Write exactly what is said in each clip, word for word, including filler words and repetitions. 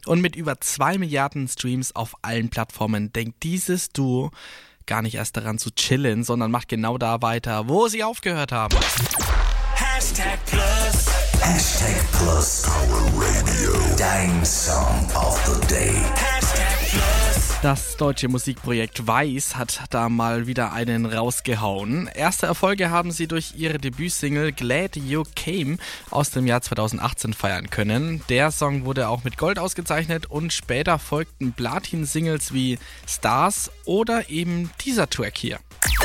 Und mit über zwei Milliarden Streams auf allen Plattformen denkt dieses Duo gar nicht erst daran zu chillen, sondern macht genau da weiter, wo sie aufgehört haben. Hashtag Plus. Hashtag Plus. Power Radio. Dein Song of the Day. Hashtag Plus. Das deutsche Musikprojekt Weiß hat da mal wieder einen rausgehauen. Erste Erfolge haben sie durch ihre Debütsingle Glad You Came aus dem Jahr zweitausendachtzehn feiern können. Der Song wurde auch mit Gold ausgezeichnet und später folgten Platin-Singles wie Stars oder eben dieser Track hier.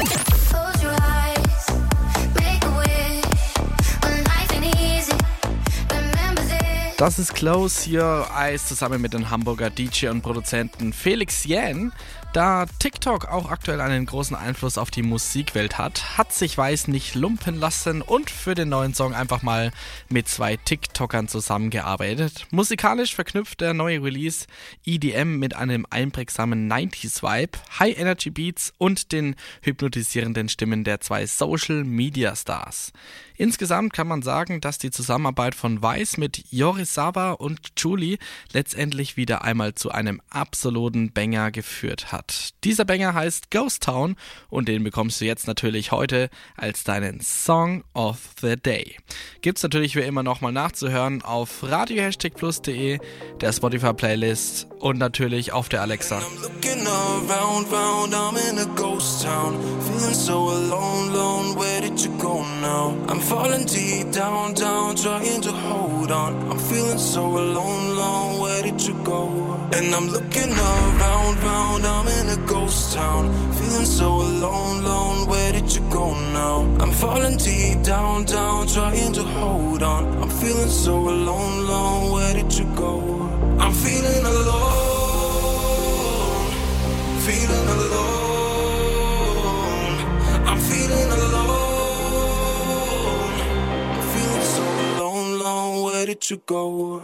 Das ist Close Your Eyes zusammen mit dem Hamburger D J und Produzenten Felix Jähn. Da TikTok auch aktuell einen großen Einfluss auf die Musikwelt hat, hat sich Weiß nicht lumpen lassen und für den neuen Song einfach mal mit zwei TikTokern zusammengearbeitet. Musikalisch verknüpft der neue Release E D M mit einem einprägsamen neunziger-Vibe, High-Energy-Beats und den hypnotisierenden Stimmen der zwei Social-Media-Stars. Insgesamt kann man sagen, dass die Zusammenarbeit von Weiß mit Yorisawa und Julie letztendlich wieder einmal zu einem absoluten Banger geführt hat. Dieser Banger heißt Ghost Town und den bekommst du jetzt natürlich heute als deinen Song of the Day. Gibt's natürlich wie immer nochmal nachzuhören auf radio hashtag plus punkt de, der Spotify-Playlist und natürlich auf der Alexa. Looking around, round, I'm in a ghost town. Feeling so alone, alone, where did you go now? I'm falling deep down, down, trying to hold on. I'm feeling so alone, alone, where did you go? And I'm looking around, round, I'm in a ghost town. Feeling so alone, alone, where did you go now? I'm falling deep down, down, trying to hold on. I'm feeling so alone, alone, where did you go? I'm feeling alone, feeling alone. I'm feeling alone, I'm feeling so alone, alone, where did you go?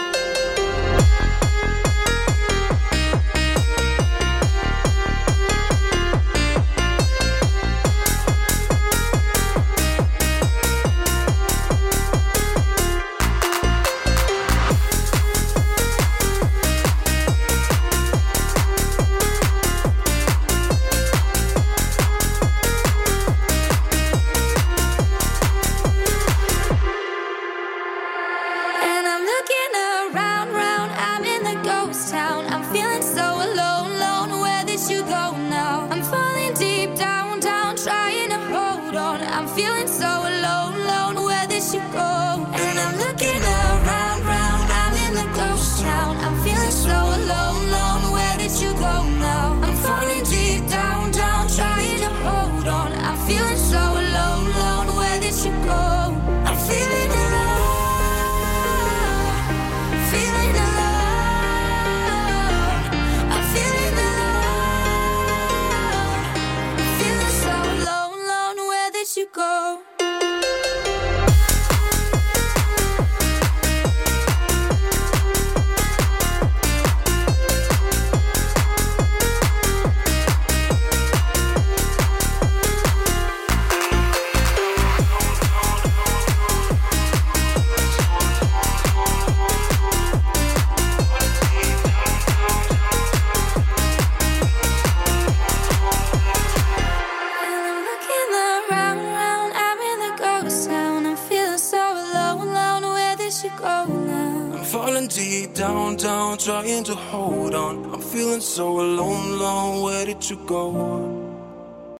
I'm falling deep down, down, trying to hold on. I'm feeling so alone, alone, where did you go?